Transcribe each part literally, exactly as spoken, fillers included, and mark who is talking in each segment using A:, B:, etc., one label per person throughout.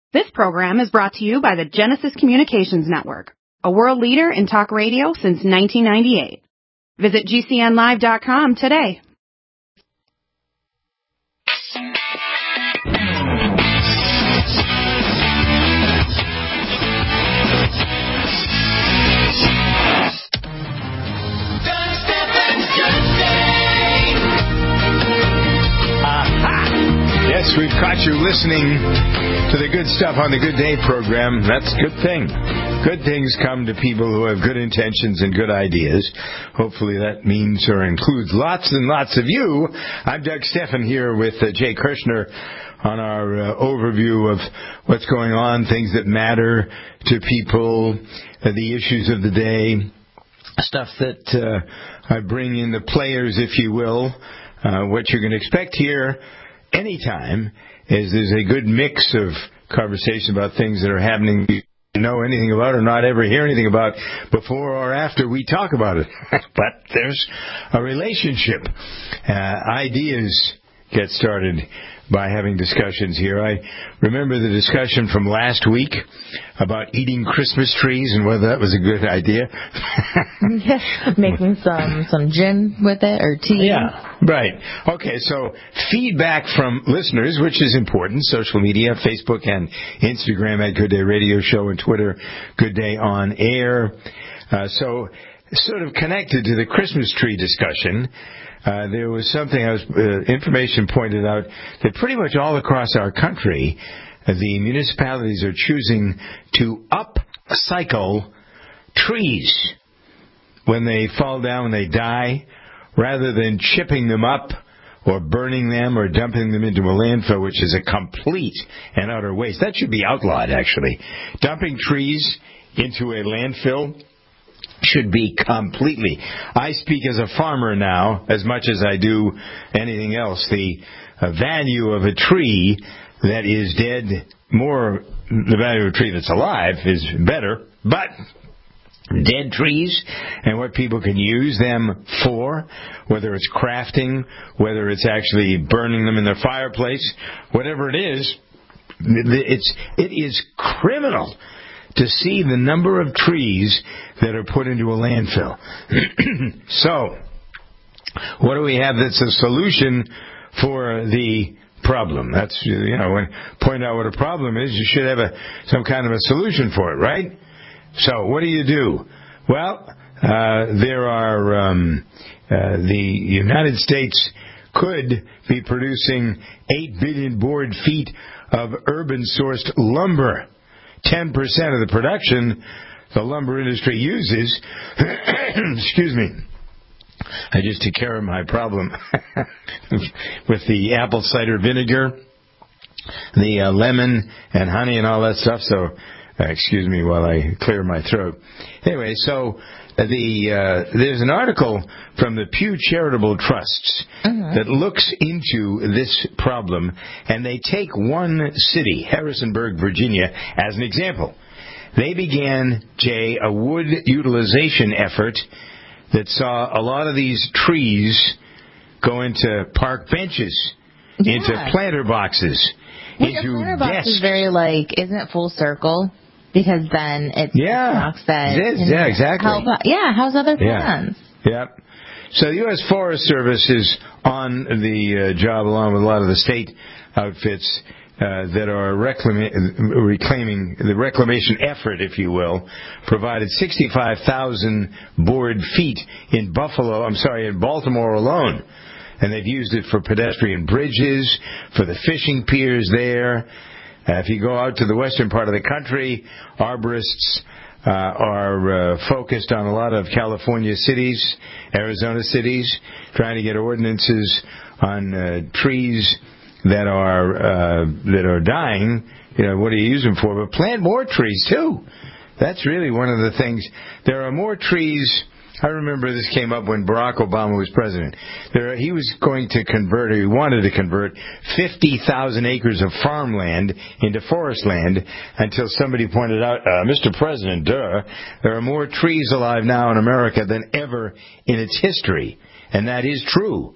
A: This program is brought to you by the Genesis Communications Network, a world leader in talk radio since nineteen ninety-eight. Visit G C N live dot com today.
B: Yes, we've caught you listening to the good stuff on the Good Day program. That's a good thing. Good things come to people who have good intentions and good ideas. Hopefully that means or includes lots and lots of you. I'm Doug Steffen here with uh, Jay Kirshner on our uh, overview of what's going on, things that matter to people, uh, the issues of the day, stuff that uh, I bring in the players, if you will. Uh, what you're going to expect here anytime is there's a good mix of conversation about things that are happening you know anything about or not ever hear anything about before or after we talk about it. But there's a relationship. Uh, ideas get started by having discussions here. I remember the discussion from last week about eating Christmas trees and whether that was a good idea.
C: Yeah, making some, some gin with it or tea.
B: Yeah, right. Okay, so feedback from listeners, which is important. Social media, Facebook and Instagram at Good Day Radio Show and Twitter, Good Day On Air. Uh, so sort of connected to the Christmas tree discussion, Uh, there was something, I was, uh, information pointed out that pretty much all across our country, uh, the municipalities are choosing to upcycle trees when they fall down, when they die, rather than chipping them up or burning them or dumping them into a landfill, which is a complete and utter waste. That should be outlawed, actually. Dumping trees into a landfill should be completely. I speak as a farmer now as much as I do anything else. The uh, value of a tree that is dead, more the value of a tree that's alive is better, but dead trees and what people can use them for, whether it's crafting, whether it's actually burning them in their fireplace, whatever it is, it's, it is criminal to see the number of trees that are put into a landfill. So, what do we have that's a solution for the problem? That's, you know, when point out what a problem is, you should have a some kind of a solution for it, right? So, what do you do? Well, uh, there are, um, uh, the United States could be producing eight billion board feet of urban-sourced lumber. ten percent of the production the lumber industry uses, excuse me, I just took care of my problem with the apple cider vinegar, the uh, lemon and honey and all that stuff, so uh, excuse me while I clear my throat. Anyway, so uh, the uh, there's an article from the Pew Charitable Trusts uh-huh. that looks into this problem, and they take one city, Harrisonburg, Virginia, as an example. They began, Jay, a wood utilization effort that saw a lot of these trees go into park benches, yeah. into planter boxes,
C: well,
B: into
C: your planter box
B: desks.
C: is very, like, isn't it full circle? Because then it's
B: yeah,
C: box that
B: it is. Yeah, exactly.
C: Help, yeah, how's other plans?
B: Yeah. yeah. So the U S Forest Service is on the uh, job along with a lot of the state outfits uh, that are reclaiming, reclaiming the reclamation effort, if you will, provided sixty-five thousand board feet in Buffalo, I'm sorry, in Baltimore alone. And they've used it for pedestrian bridges, for the fishing piers there. Uh, if you go out to the western part of the country, arborists uh, are uh, focused on a lot of California cities, Arizona cities, trying to get ordinances on uh, trees that are uh, that are dying. You know, what do you use them for? But plant more trees too. That's really one of the things. There are more trees. I remember this came up when Barack Obama was president. There, he was going to convert, or he wanted to convert, fifty thousand acres of farmland into forest land until somebody pointed out, uh, Mister President, duh, there are more trees alive now in America than ever in its history. And that is true.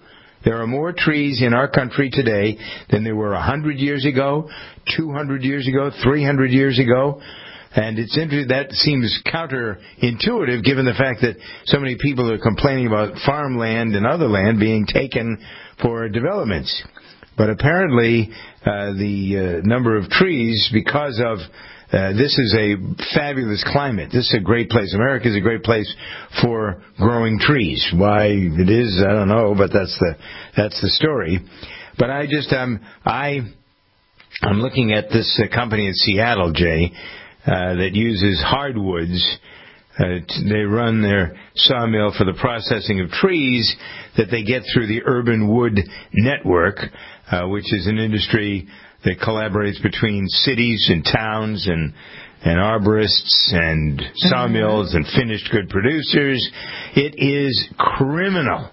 B: There are more trees in our country today than there were one hundred years ago, two hundred years ago, three hundred years ago. And it's interesting, that seems counterintuitive given the fact that so many people are complaining about farmland and other land being taken for developments. But apparently uh, the uh, number of trees, because of Uh, this is a fabulous climate. This is a great place. America is a great place for growing trees. Why it is, I don't know, but that's the that's the story. But I just um I I'm looking at this uh, company in Seattle, Jay, uh, that uses hardwoods. Uh, they run their sawmill for the processing of trees that they get through the Urban Wood Network, uh, which is an industry that collaborates between cities and towns and and arborists and sawmills mm-hmm. and finished good producers. It is criminal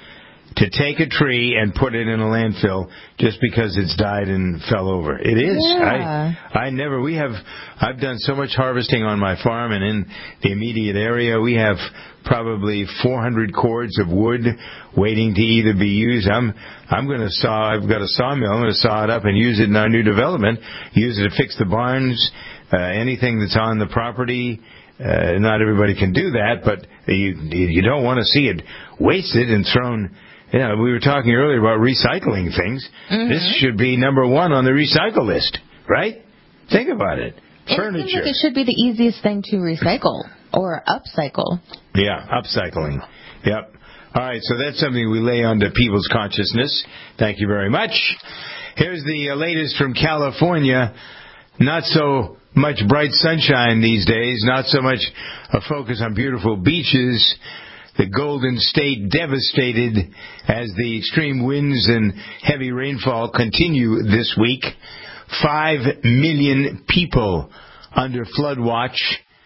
B: to take a tree and put it in a landfill just because it's died and fell over. It is.
C: Yeah.
B: I I never, we have, I've done so much harvesting on my farm and in the immediate area. We have probably four hundred cords of wood waiting to either be used. I'm, I'm going to saw, I've got a sawmill. I'm going to saw it up and use it in our new development. Use it to fix the barns, uh, anything that's on the property. Uh, not everybody can do that, but you, you don't want to see it wasted and thrown. Yeah, we were talking earlier about recycling things. Mm-hmm. This should be number one on the recycle list, right? Think about it.
C: It
B: Furniture.
C: seems like it should be the easiest thing to recycle or upcycle.
B: Yeah, upcycling. Yep. All right, so that's something we lay onto people's consciousness. Thank you very much. Here's the uh, latest from California. Not so much bright sunshine these days. Not so much a focus on beautiful beaches. The Golden State devastated as the extreme winds and heavy rainfall continue this week. Five million people under flood watch.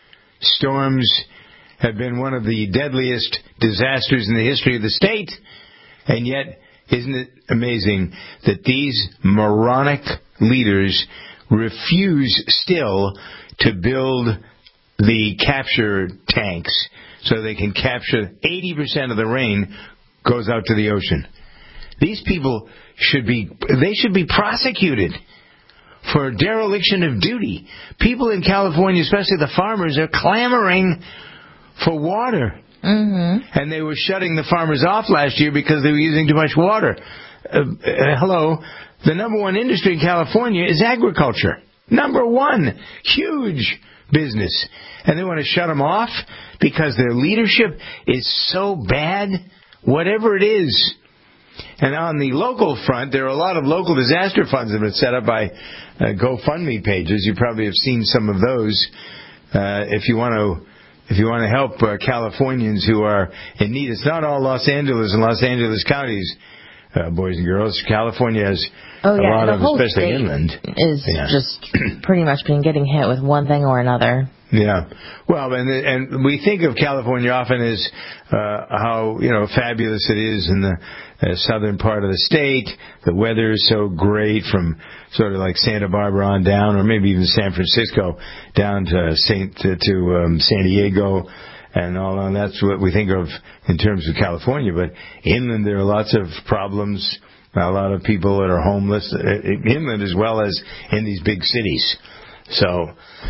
B: Storms have been one of the deadliest disasters in the history of the state. And yet, isn't it amazing that these moronic leaders refuse still to build the capture tanks so they can capture eighty percent of the rain goes out to the ocean. These people should be, they should be prosecuted for dereliction of duty. People in California, especially the farmers, are clamoring for water.
C: Mm-hmm.
B: And they were shutting the farmers off last year because they were using too much water. Uh, uh, hello. The number one industry in California is agriculture. Number one. Huge business. And they want to shut them off because their leadership is so bad, whatever it is. And on the local front, there are a lot of local disaster funds that have been set up by uh, GoFundMe pages. You probably have seen some of those. Uh, if you want to, if you want to help uh, Californians who are in need, it's not all Los Angeles and Los Angeles counties, uh, boys and girls. California has
C: oh, yeah,
B: a lot
C: the
B: of,
C: whole
B: especially
C: state
B: inland,
C: is
B: yeah.
C: just pretty much being getting hit with one thing or another.
B: Yeah, well, and and we think of California often as uh, how you know fabulous it is in the uh, southern part of the state. The weather is so great from sort of like Santa Barbara on down, or maybe even San Francisco down to Saint to, to um, San Diego, and all. And that's what we think of in terms of California. But inland, there are lots of problems. A lot of people that are homeless inland as well as in these big cities. So.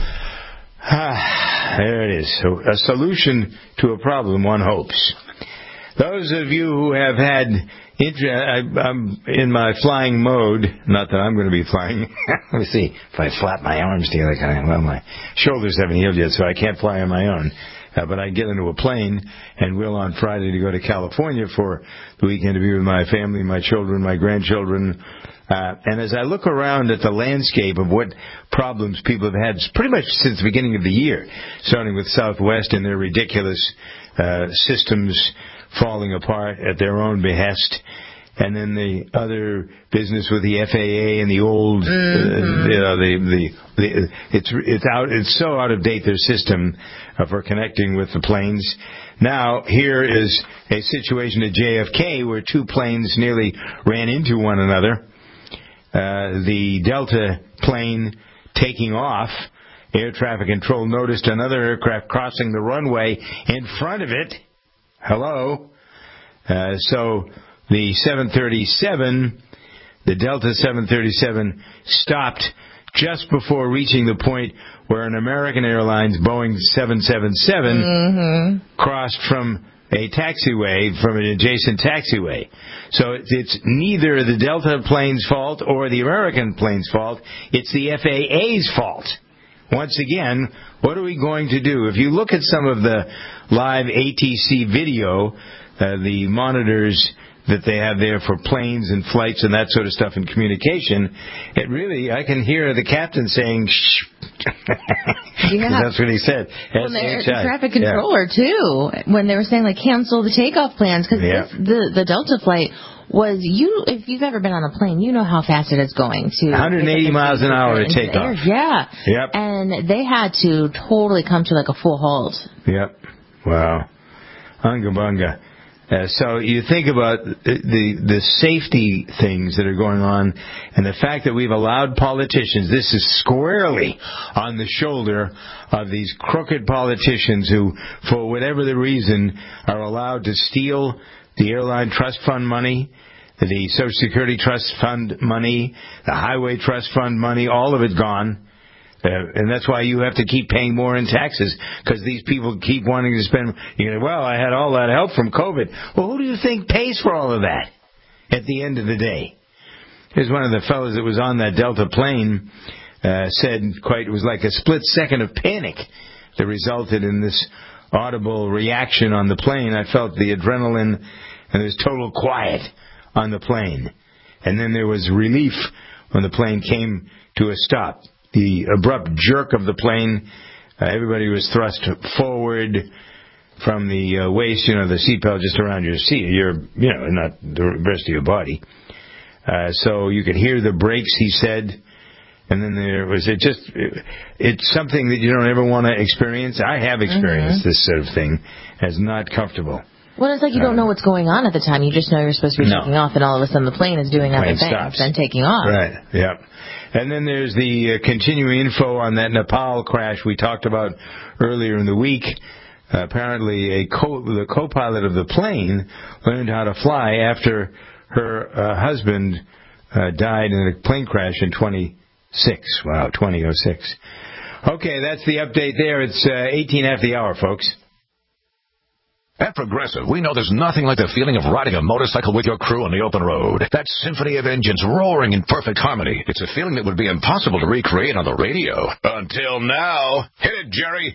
B: Ah, there it is. So a solution to a problem, one hopes. Those of you who have had inter- I, I'm in my flying mode. Not that I'm going to be flying. Let me see if I flap my arms together. Kind of, well, my shoulders haven't healed yet, so I can't fly on my own. Uh, but I get into a plane and will on Friday to go to California for the weekend to be with my family, my children, my grandchildren. Uh, and as I look around at the landscape of what problems people have had pretty much since the beginning of the year, starting with Southwest and their ridiculous uh, systems falling apart at their own behest, and then the other business with the F A A and the old, mm-hmm. uh, you know, the, the the it's it's out it's so out of date their system uh, for connecting with the planes. Now here is a situation at J F K where two planes nearly ran into one another. Uh, the Delta plane taking off, air traffic control noticed another aircraft crossing the runway in front of it. Hello. Uh, so the seven thirty-seven, the Delta seven thirty-seven, stopped just before reaching the point where an American Airlines Boeing seven seventy-seven
C: Mm-hmm.
B: crossed from a taxiway, from an adjacent taxiway. So it's neither the Delta plane's fault or the American plane's fault. It's the F A A's fault. Once again, what are we going to do? If you look at some of the live A T C video, uh, the monitors that they have there for planes and flights and that sort of stuff in communication, it really, I can hear the captain saying, shh.
C: Yeah.
B: That's what he said.
C: Well, the traffic controller, yeah. too, when they were saying, like, cancel the takeoff plans, because yeah. the, the Delta flight was, you. if you've ever been on a plane, you know how fast it is going. to
B: one hundred eighty miles an hour to take off.
C: Yeah.
B: Yep.
C: And they had to totally come to, like, a full halt.
B: Yep. Wow. Unga bunga. Uh, so you think about the, the the safety things that are going on, and the fact that we've allowed politicians, this is squarely on the shoulder of these crooked politicians who, for whatever the reason, are allowed to steal the airline trust fund money, the Social Security trust fund money, the highway trust fund money, all of it gone. Uh, and that's why you have to keep paying more in taxes, because these people keep wanting to spend. You know, well, I had all that help from COVID. Well, who do you think pays for all of that at the end of the day? Here's one of the fellows that was on that Delta plane uh, said, quite, it was like a split second of panic that resulted in this audible reaction on the plane. I felt the adrenaline, and there was total quiet on the plane. And then there was relief when the plane came to a stop. The abrupt jerk of the plane, uh, everybody was thrust forward from the uh, waist, you know, the seatbelt just around your seat, your, you know, not the rest of your body. Uh, so you could hear the brakes, he said, and then there was, it just, it, it's something that you don't ever want to experience. I have experienced mm-hmm. this sort of thing as not comfortable.
C: Well, it's like you don't know what's going on at the time. You just know you're supposed to be no. taking off, and all of a sudden the plane is doing other things and taking off.
B: Right, yep. And then there's the uh, continuing info on that Nepal crash we talked about earlier in the week. Uh, apparently, a co- the co-pilot of the plane learned how to fly after her uh, husband uh, died in a plane crash in twenty-six. Wow, twenty oh six. Okay, that's the update there. It's uh, eighteen after the hour, folks.
D: At Progressive, we know there's nothing like the feeling of riding a motorcycle with your crew on the open road. That symphony of engines roaring in perfect harmony. It's a feeling that would be impossible to recreate on the radio. Until now. Hit it, Jerry.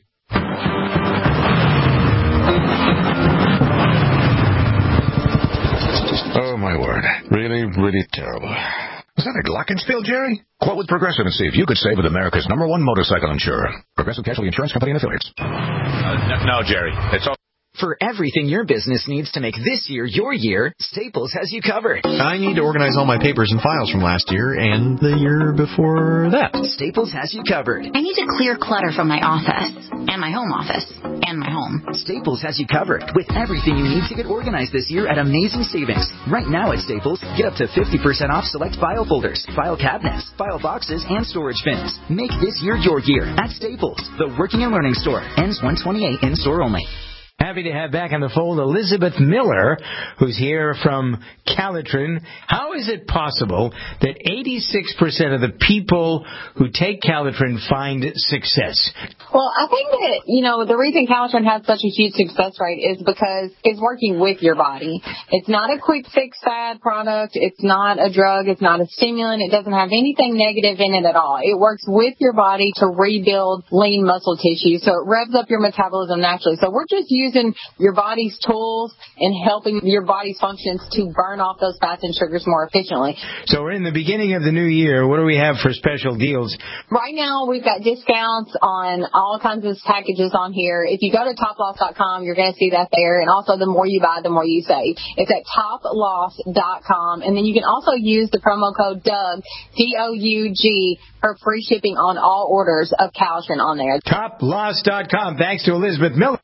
D: Oh, my word. Really, really terrible. Is that a glockenspiel, Jerry? Quote with Progressive and see if you could save with America's number one motorcycle insurer. Progressive Casualty Insurance Company and Affiliates. Uh, no, no, Jerry. It's all...
E: For everything your business needs to make this year your year, Staples has you covered.
F: I need to organize all my papers and files from last year and the year before that.
E: Staples has you covered.
G: I need to clear clutter from my office, and my home office, and my home.
E: Staples has you covered with everything you need to get organized this year at amazing savings. Right now at Staples, get up to fifty percent off select file folders, file cabinets, file boxes, and storage bins. Make this year your year at Staples, the working and learning store. Ends one twenty-eight in store only.
B: Happy to have back on the fold Elizabeth Miller, who's here from Calitrin. How is it possible that eighty-six percent of the people who take Calitrin find success?
H: Well, I think that, you know, the reason Calitrin has such a huge success rate is because it's working with your body. It's not a quick fix fad product. It's not a drug. It's not a stimulant. It doesn't have anything negative in it at all. It works with your body to rebuild lean muscle tissue, so it revs up your metabolism naturally. So we're just using using your body's tools and helping your body's functions to burn off those fats and sugars more efficiently.
B: So we're in the beginning of the new year. What do we have for special deals?
H: Right now, we've got discounts on all kinds of packages on here. If you go to top loss dot com, you're going to see that there. And also, the more you buy, the more you save. It's at top loss dot com. And then you can also use the promo code Doug, D O U G, for free shipping on all orders of Calitrin on there.
B: top loss dot com. Thanks to Elizabeth Miller.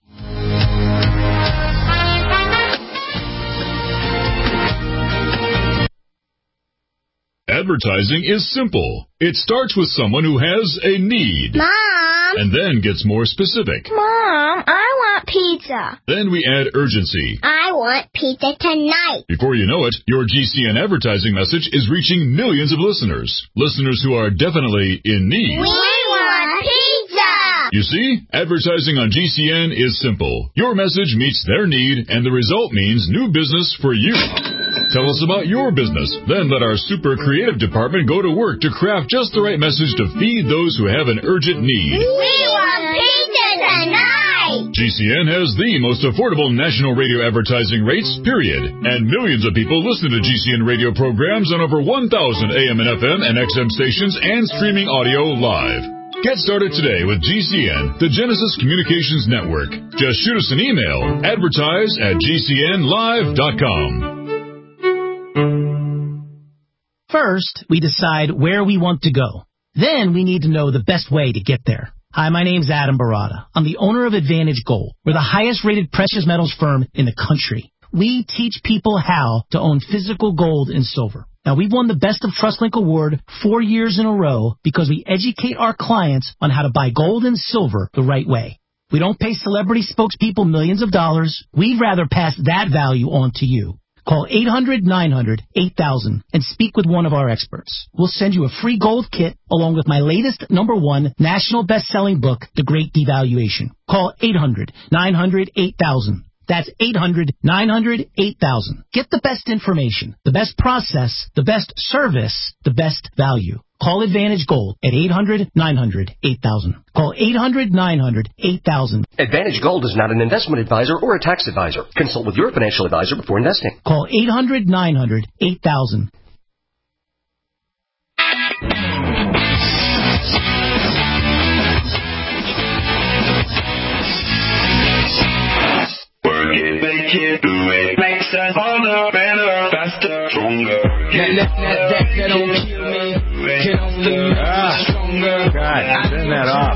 I: Advertising is simple. It starts with someone who has a need.
J: Mom!
I: And then gets more specific.
J: Mom, I want pizza.
I: Then we add urgency.
J: I want pizza tonight.
I: Before you know it, your G C N advertising message is reaching millions of listeners. Listeners who are definitely in need.
J: We want pizza.
I: You see, advertising on G C N is simple. Your message meets their need, and the result means new business for you. Tell us about your business. Then let our super creative department go to work to craft just the right message to feed those who have an urgent need.
J: We want pizza tonight.
I: G C N has the most affordable national radio advertising rates, period. And millions of people listen to G C N radio programs on over one thousand A M and F M and X M stations and streaming audio live. Get started today with G C N, the Genesis Communications Network. Just shoot us an email, advertise at G C N live dot com.
K: First, we decide where we want to go. Then we need to know the best way to get there. Hi, my name's Adam Barada. I'm the owner of Advantage Gold. We're the highest rated precious metals firm in the country. We teach people how to own physical gold and silver. Now, we've won the Best of TrustLink Award four years in a row because we educate our clients on how to buy gold and silver the right way. We don't pay celebrity spokespeople millions of dollars. We'd rather pass that value on to you. Call eight hundred nine hundred eight thousand and speak with one of our experts. We'll send you a free gold kit along with my latest number one national best-selling book, The Great Devaluation. Call eight hundred nine hundred eight thousand. That's eight hundred nine hundred eight thousand. Get the best information, the best process, the best service, the best value. Call Advantage Gold at eight hundred nine hundred eight thousand. Call eight hundred nine hundred eight thousand.
L: Advantage Gold is not an investment advisor or a tax advisor. Consult with your financial advisor before investing.
K: Call eight hundred nine hundred eight thousand.
M: Work it, make it, do it. Makes us harder, better, faster, stronger.
N: That, that, that, that, that don't kill me. Can only make me stronger.
B: God, turn that off.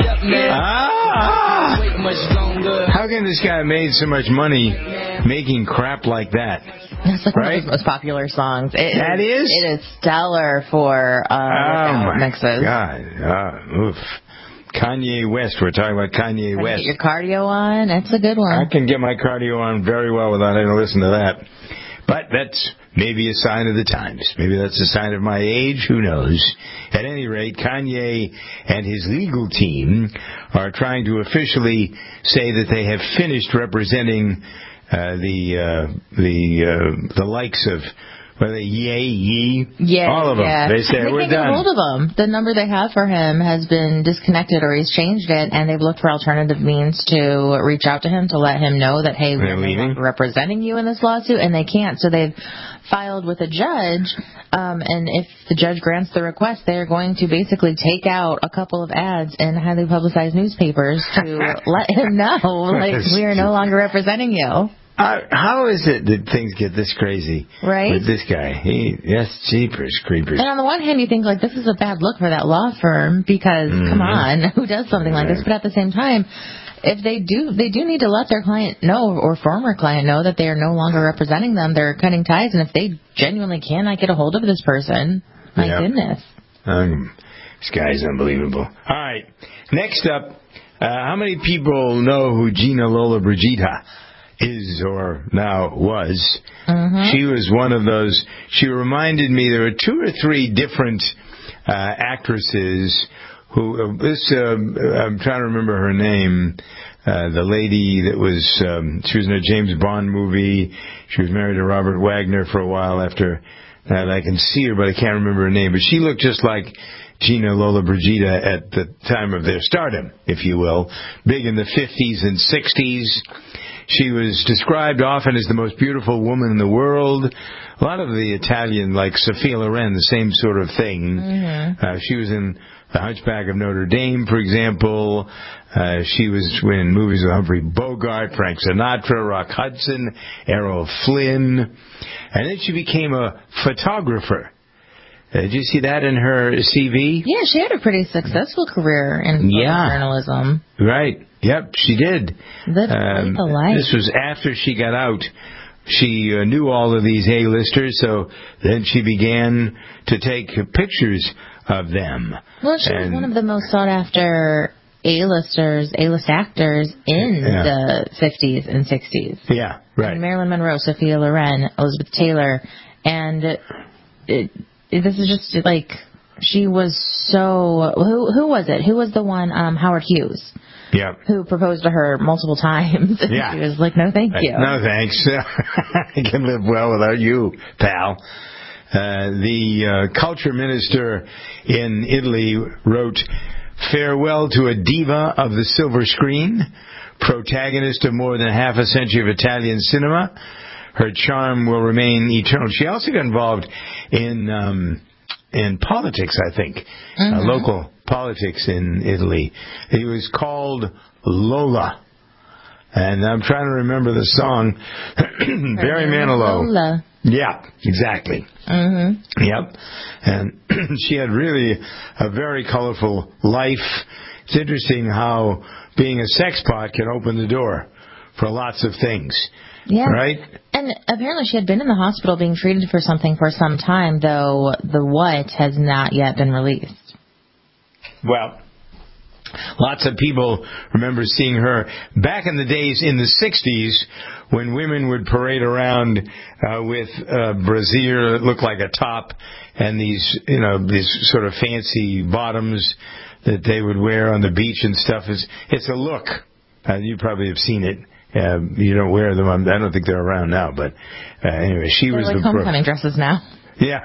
B: Ah!
N: Wait much longer.
B: How can this guy made so much money making crap like that?
C: That's like
B: right?
C: one of his most popular songs. It
B: that is?
C: It is stellar for uh,
B: oh my
C: mixes.
B: God. Uh, oof. Kanye West. We're talking about Kanye
C: Can
B: West.
C: Get your cardio on. That's a good one.
B: I can get my cardio on very well without having to listen to that. But that's maybe a sign of the times. Maybe that's a sign of my age. Who knows? At any rate, Kanye and his legal team are trying to officially say that they have finished representing uh, the uh, the uh, the likes of. Were they Ye, Ye?
C: Yeah,
B: all of them.
C: Yeah.
B: They say,
C: they
B: we're
C: can't
B: done.
C: get a hold of him. The number they have for him has been disconnected or he's changed it, and they've looked for alternative means to reach out to him to let him know that, hey, we're no representing you in this lawsuit, and they can't. So they've filed with a judge, um, and if the judge grants the request, they're going to basically take out a couple of ads in highly publicized newspapers to let him know, like, we are no longer representing you.
B: Uh, how is it that things get this crazy
C: right?
B: with this guy? He, yes, jeepers, creepers.
C: And on the one hand, you think, like, this is a bad look for that law firm because, mm-hmm. come on, who does something like this? But at the same time, if they do, they do need to let their client know or former client know that they are no longer representing them. They're cutting ties. And if they genuinely cannot get a hold of this person, my yep. goodness.
B: Um, this guy's unbelievable. All right. Next up, uh, how many people know who Gina Lollobrigida is or now was?
C: Mm-hmm.
B: She was one of those. She reminded me there were two or three different uh, actresses who uh, this uh, I'm trying to remember her name. Uh, the lady that was um, she was in a James Bond movie. She was married to Robert Wagner for a while after that. I can see her, but I can't remember her name. But she looked just like Gina Lollobrigida at the time of their stardom, if you will, big in the fifties and sixties. She was described often as the most beautiful woman in the world. A lot of the Italian, like Sophia Loren, the same sort of thing.
C: Mm-hmm.
B: Uh, she was in The Hunchback of Notre Dame, for example. Uh, she was in movies with Humphrey Bogart, Frank Sinatra, Rock Hudson, Errol Flynn. And then she became a photographer. Uh, did you see that in her C V?
C: Yeah, she had a pretty successful career in
B: yeah.
C: journalism.
B: Right. Yep, she did.
C: Lived um, the life.
B: This was after she got out. She uh, knew all of these A-listers, so then she began to take pictures of them.
C: Well, she
B: and
C: was one of the most sought-after A-listers, A-list actors in
B: Yeah.
C: the fifties and sixties.
B: Yeah, right.
C: And Marilyn Monroe, Sophia Loren, Elizabeth Taylor, and it, it, this is just like she was so. Who who was it? Who was the one? Um, Howard Hughes.
B: Yeah.
C: Who proposed to her multiple times. And
B: Yeah.
C: she was like, no, thank you.
B: No, thanks. I can live well without you, pal. Uh, the uh, culture minister in Italy wrote, "Farewell to a diva of the silver screen, protagonist of more than half a century of Italian cinema. Her charm will remain eternal." She also got involved in um, in politics, I think, mm-hmm. uh, local politics in Italy. He was called Lola. And I'm trying to remember the song. Barry Manilow.
C: Lola.
B: Yeah, exactly.
C: Mm-hmm.
B: Yep. And she had really a very colorful life. It's interesting how being a sex pot can open the door for lots of things.
C: Yeah.
B: Right?
C: And apparently she had been in the hospital being treated for something for some time, though the what has not yet been released.
B: Well, lots of people remember seeing her back in the days in the sixties when women would parade around uh, with uh, brassiere that looked like a top and these, you know, these sort of fancy bottoms that they would wear on the beach and stuff. It's, it's a look. Uh, you probably have seen it. Uh, you don't wear them. I don't think they're around now. But uh, anyway, she
C: they're
B: was
C: like
B: the
C: homecoming pro- dresses now.
B: Yeah.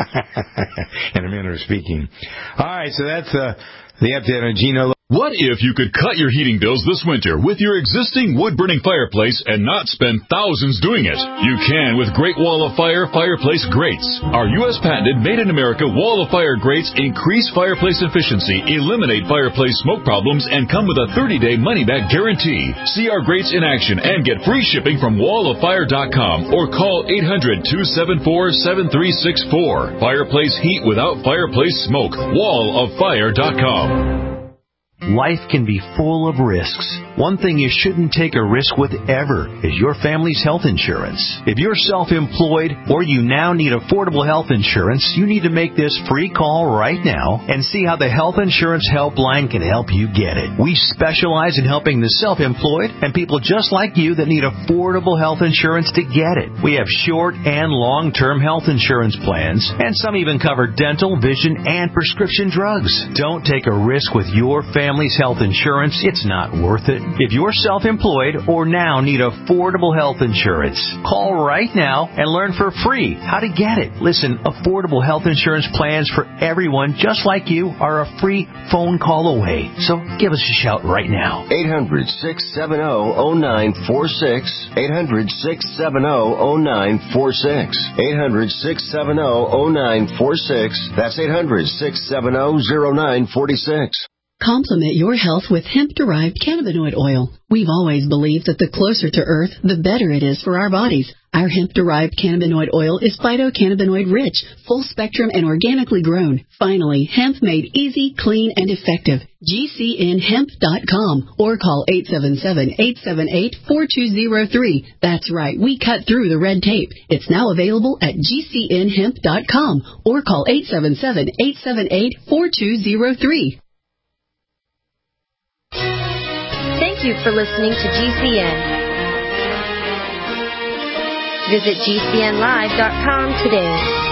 B: In a manner of speaking. All right, so that's uh, the update on Gino.
I: What if you could cut your heating bills this winter with your existing wood-burning fireplace and not spend thousands doing it? You can with Great Wall of Fire fireplace grates. Our U S patented made-in-America Wall of Fire grates increase fireplace efficiency, eliminate fireplace smoke problems, and come with a thirty-day money-back guarantee. See our grates in action and get free shipping from wall of fire dot com or call eight hundred, two seven four, seven three six four. Fireplace heat without fireplace smoke. wall of fire dot com.
O: Life can be full of risks. One thing you shouldn't take a risk with ever is your family's health insurance. If you're self-employed or you now need affordable health insurance, you need to make this free call right now and see how the Health Insurance Helpline can help you get it. We specialize in helping the self-employed and people just like you that need affordable health insurance to get it. We have short and long-term health insurance plans, and some even cover dental, vision, and prescription drugs. Don't take a risk with your family's health insurance. It's not worth it. If you're self-employed or now need affordable health insurance, call right now and learn for free how to get it. Listen, affordable health insurance plans for everyone just like you are a free phone call away. So give us a shout right now.
P: eight hundred, six seven zero, zero nine four six. eight hundred, six seven zero, zero nine four six. eight hundred, six seven zero, zero nine four six. That's eight hundred, six seven zero, zero nine four six.
Q: Complement your health with hemp-derived cannabinoid oil. We've always believed that the closer to Earth, the better it is for our bodies. Our hemp-derived cannabinoid oil is phytocannabinoid-rich, full-spectrum, and organically grown. Finally, hemp made easy, clean, and effective. G C N hemp dot com or call eight seven seven, eight seven eight, four two zero three. That's right, we cut through the red tape. It's now available at G C N hemp dot com or call eight seven seven, eight seven eight, four two zero three.
R: Thank you for listening to G C N. Visit G C N live dot com today.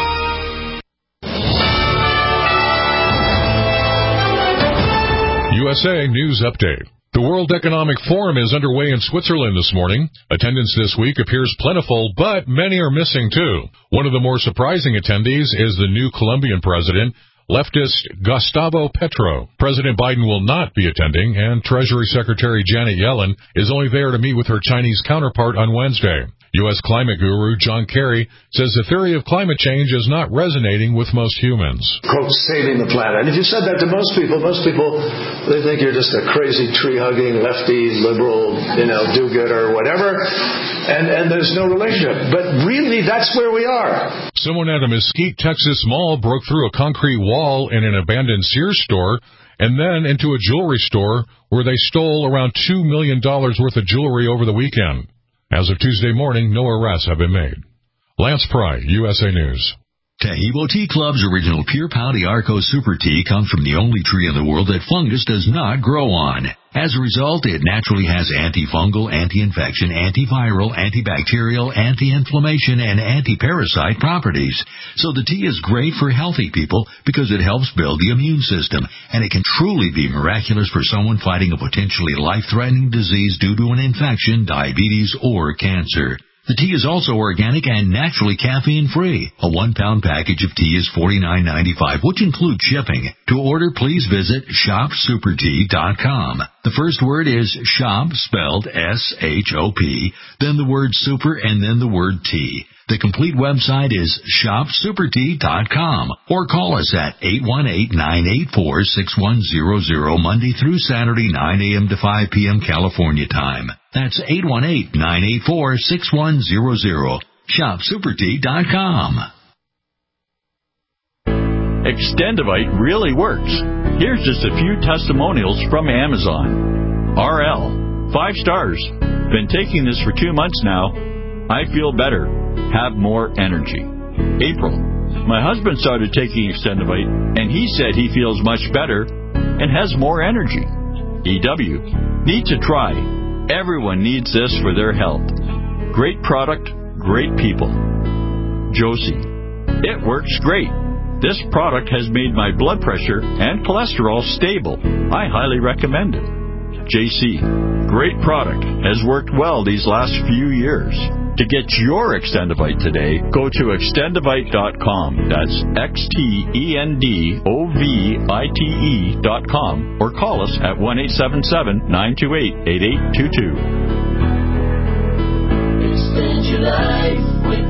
I: U S A News Update. The World Economic Forum is underway in Switzerland this morning. Attendance this week appears plentiful, but many are missing too. One of the more surprising attendees is the new Colombian president, leftist Gustavo Petro. President Biden will not be attending, and Treasury Secretary Janet Yellen is only there to meet with her Chinese counterpart on Wednesday. U S climate guru John Kerry says the theory of climate change is not resonating with most humans.
S: Quote, saving the planet. And if you said that to most people, most people, they think you're just a crazy tree-hugging, lefty, liberal, you know, do-gooder or whatever, and, and there's no relationship. But really, that's where we are.
I: Someone at a Mesquite, Texas mall broke through a concrete wall in an abandoned Sears store and then into a jewelry store where they stole around two million dollars worth of jewelry over the weekend. As of Tuesday morning, no arrests have been made. Lance Pry, U S A News.
D: Tahibo Tea Club's original Pure Pau Arco Super Tea comes from the only tree in the world that fungus does not grow on. As a result, it naturally has antifungal, anti-infection, antiviral, antibacterial, anti-inflammation, and anti-parasite properties. So the tea is great for healthy people because it helps build the immune system, and it can truly be miraculous for someone fighting a potentially life-threatening disease due to an infection, diabetes, or cancer. The tea is also organic and naturally caffeine-free. A one-pound package of tea is forty-nine ninety-five, which includes shipping. To order, please visit shop super tea dot com. The first word is shop, spelled S H O P, then the word super, and then the word tea. The complete website is shop super tea dot com, or call us at eight one eight, nine eight four, six one zero zero Monday through Saturday, nine a.m. to five p.m. California time. That's eight one eight, nine eight four, six one zero zero. shop super tea dot com.
T: Extendivite really works. Here's just a few testimonials from Amazon. R L, five stars. Been taking this for two months now. I feel better. Have more energy. April, my husband started taking Extendivite, and he said he feels much better and has more energy. E W, need to try. Everyone needs this for their health. Great product, great people. Josie, it works great. This product has made my blood pressure and cholesterol stable. I highly recommend it. J C, great product. Has worked well these last few years. To get your Extendivite today, go to extendivite dot com. That's X T E N D O V I T E dot com, or call us at one eight seven seven, nine two eight, eight eight two two.
U: Extend your life with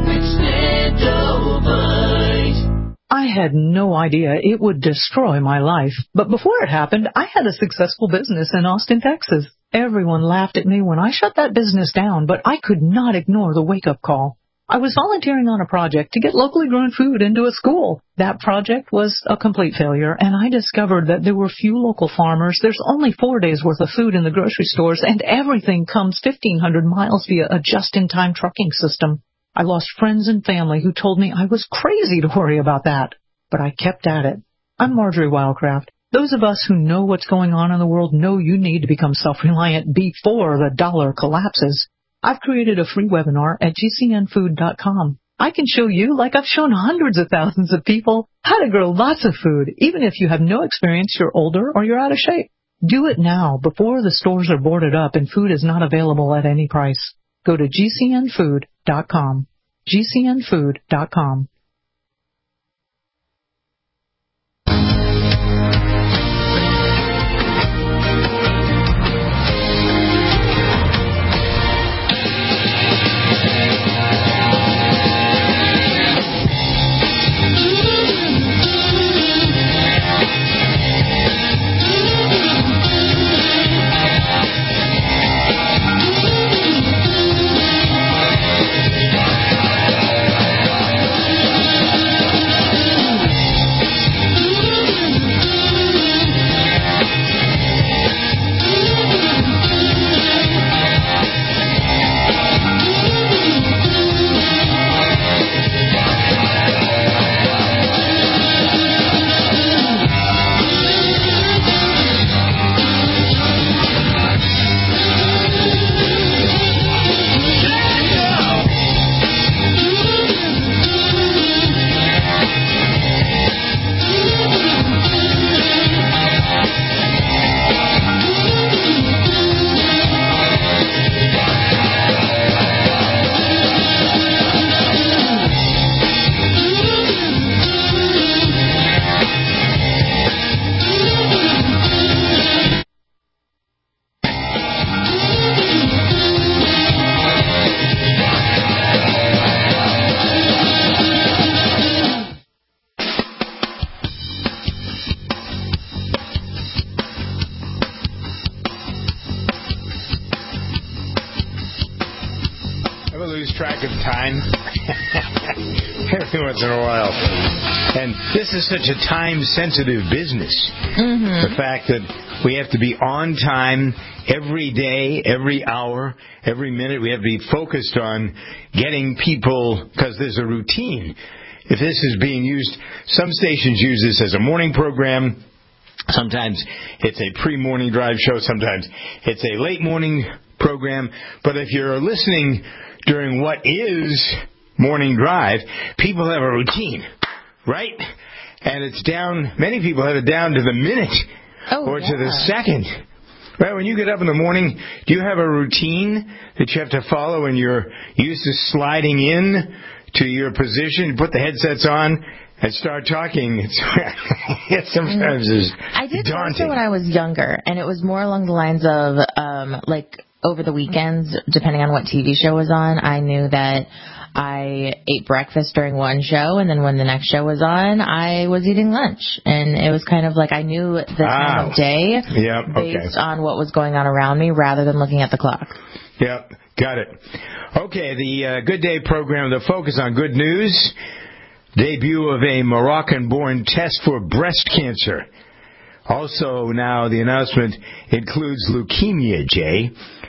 U: Extendivite. I had no idea it would destroy my life, but before it happened, I had a successful business in Austin, Texas. Everyone laughed at me when I shut that business down, but I could not ignore the wake-up call. I was volunteering on a project to get locally grown food into a school. That project was a complete failure, and I discovered that there were few local farmers. There's only four days' worth of food in the grocery stores, and everything comes fifteen hundred miles via a just-in-time trucking system. I lost friends and family who told me I was crazy to worry about that, but I kept at it. I'm Marjorie Wildcraft. Those of us who know what's going on in the world know you need to become self-reliant before the dollar collapses. I've created a free webinar at G C N food dot com. I can show you, like I've shown hundreds of thousands of people, how to grow lots of food, even if you have no experience, you're older, or you're out of shape. Do it now, before the stores are boarded up and food is not available at any price. Go to G C N food dot com. G C N food dot com.
B: Every once in a while. And this is such a time-sensitive business.
C: Mm-hmm.
B: The fact that we have to be on time every day, every hour, every minute. We have to be focused on getting people, because there's a routine. if this is being used, some stations use this as a morning program. Sometimes it's a pre-morning drive show. Sometimes it's a late morning program. But if you're listening during what is morning drive, people have a routine, right? And it's down, many people have it down to the minute oh, or yeah. to the second. Right, when you get up in the morning, do you have a routine that you have to follow and you're used to sliding in to your position, you put the headsets on, and start talking? It's, it sometimes is
C: I did
B: daunting.
C: also when I was younger, and it was more along the lines of, um, like, over the weekends, depending on what T V show was on, I knew that I ate breakfast during one show, and then when the next show was on, I was eating lunch. And it was kind of like I knew the time
B: ah.
C: of day
B: yep,
C: based
B: okay.
C: on what was going on around me rather than looking at the clock.
B: Yep, got it. Okay, the uh, Good Day program, the focus on good news. Debut of a Moroccan-born test for breast cancer. Also now the announcement includes leukemia, Jay.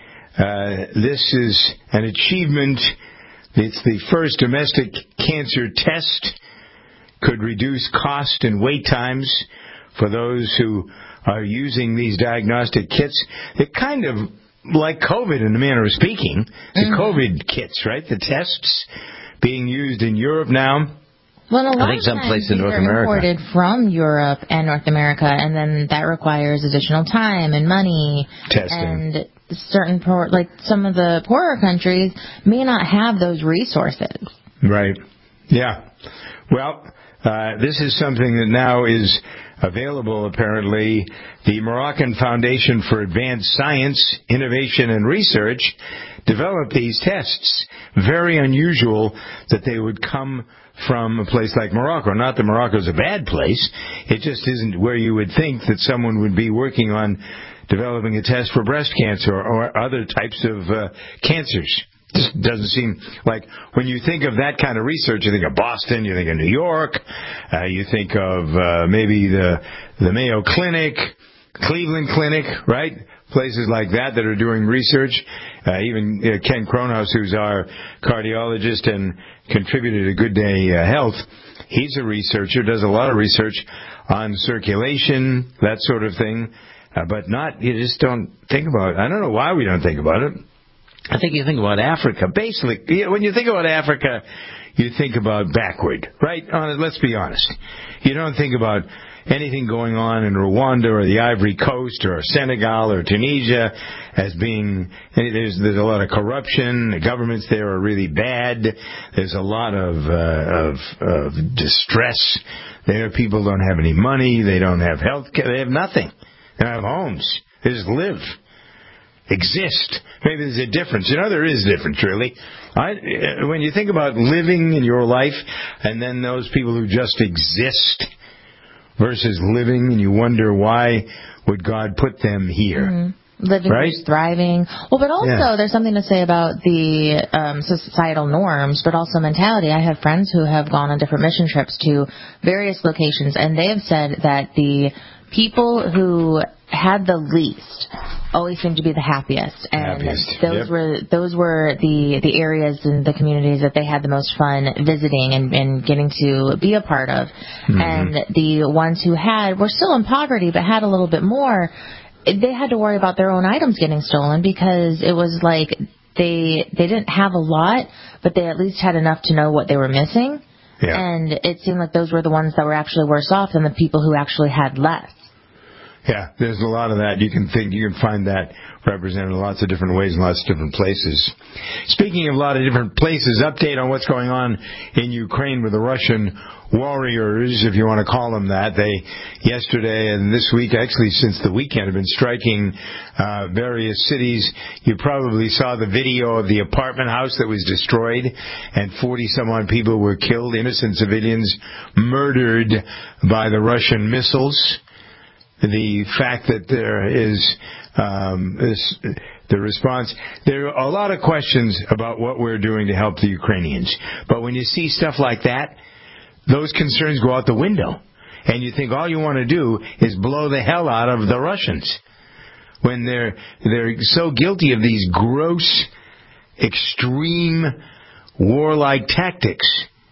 B: Uh, this is an achievement. It's the first domestic cancer test. Could reduce cost and wait times for those who are using these diagnostic kits. They're kind of like COVID in a manner of speaking. The mm-hmm. COVID kits, right? The tests being used in Europe now.
C: Well, a lot
B: I think
C: of
B: someplace
C: times
B: in North
C: are
B: America.
C: imported from Europe and North America, and then that requires additional time and money.
B: Testing.
C: And certain, poor, like some of the poorer countries may not have those resources.
B: Right. Yeah. Well, uh, this is something that now is available, apparently. The Moroccan Foundation for Advanced Science, Innovation and Research developed these tests. Very unusual that they would come from a place like Morocco. Not that Morocco's a bad place. It just isn't where you would think that someone would be working on developing a test for breast cancer or other types of uh, cancers. Just doesn't seem like when you think of that kind of research, you think of Boston, you think of New York, uh, you think of uh, maybe the the Mayo Clinic, Cleveland Clinic, right? Places like that that are doing research. Uh, even uh, Ken Kronhaus, who's our cardiologist and contributor to Good Day uh, Health, he's a researcher, does a lot of research on circulation, that sort of thing. Uh, but not, you just don't think about it. I don't know why we don't think about it. I think you think about Africa. Basically, when you think about Africa, you think about backward, right? Let's be honest. You don't think about anything going on in Rwanda or the Ivory Coast or Senegal or Tunisia as being, there's, there's a lot of corruption. The governments there are really bad. There's a lot of, uh, of, of distress there. People don't have any money. They don't have health care. They have nothing. They don't have homes. They just live. Exist. Maybe there's a difference. You know, there is a difference, really. I, when you think about living in your life and then those people who just exist versus living, and you wonder why would God put them here.
C: Mm-hmm. Living,
B: right?
C: Thriving. Well, but also
B: yeah.
C: there's something to say about the um, societal norms, but also mentality. I have friends who have gone on different mission trips to various locations, and they have said that the people who had the least always seemed to be the happiest, and
B: happiest.
C: those
B: yep.
C: were those were the the areas and the communities that they had the most fun visiting and, and getting to be a part of. Mm-hmm. And the ones who had were still in poverty but had a little bit more, they had to worry about their own items getting stolen, because it was like they they didn't have a lot, but they at least had enough to know what they were missing.
B: Yeah.
C: And it seemed like those were the ones that were actually worse off than the people who actually had less.
B: Yeah, there's a lot of that. You can think, you can find that represented in lots of different ways in lots of different places. Speaking of a lot of different places, update on what's going on in Ukraine with the Russian warriors, if you want to call them that. They, yesterday and this week, actually since the weekend, have been striking uh, various cities. You probably saw the video of the apartment house that was destroyed, and forty some odd people were killed, innocent civilians murdered by the Russian missiles. The fact that there is um, this, the response, there are a lot of questions about what we're doing to help the Ukrainians. But when you see stuff like that, those concerns go out the window. And you think all you want to do is blow the hell out of the Russians. When they're, they're so guilty of these gross, extreme, warlike tactics.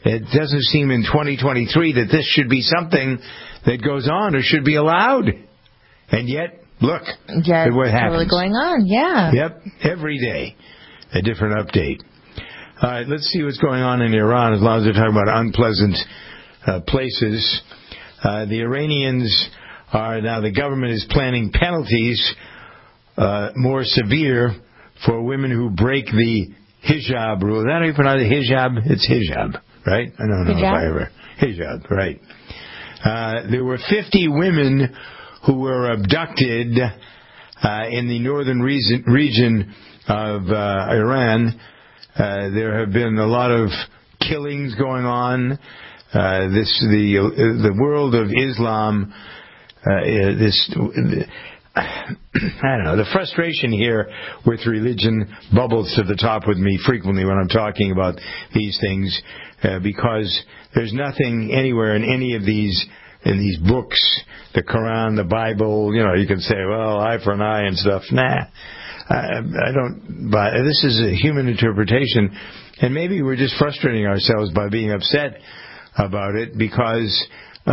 B: It doesn't seem in twenty twenty-three that this should be something that goes on or should be allowed. And yet, look
C: yeah,
B: at what happens.
C: Totally going on, yeah.
B: Yep, every day, a different update. All right, let's see what's going on in Iran, as long as they're talking about unpleasant uh, places. Uh, the Iranians are, now the government is planning penalties uh, more severe for women who break the hijab rule. Is that how you pronounce it? Hijab? It's hijab, right? I don't know hijab? if I ever... Hijab, right. Uh, there were fifty women who were abducted uh, in the northern region, region of uh, Iran. Uh, there have been a lot of killings going on. Uh, this the uh, the world of Islam. Uh, this I don't know. The frustration here with religion bubbles to the top with me frequently when I'm talking about these things, uh, because there's nothing anywhere in any of these in these books, the Quran, the Bible. You know, you can say, well, eye for an eye and stuff. Nah. I, I don't buy. This is a human interpretation, and maybe we're just frustrating ourselves by being upset about it because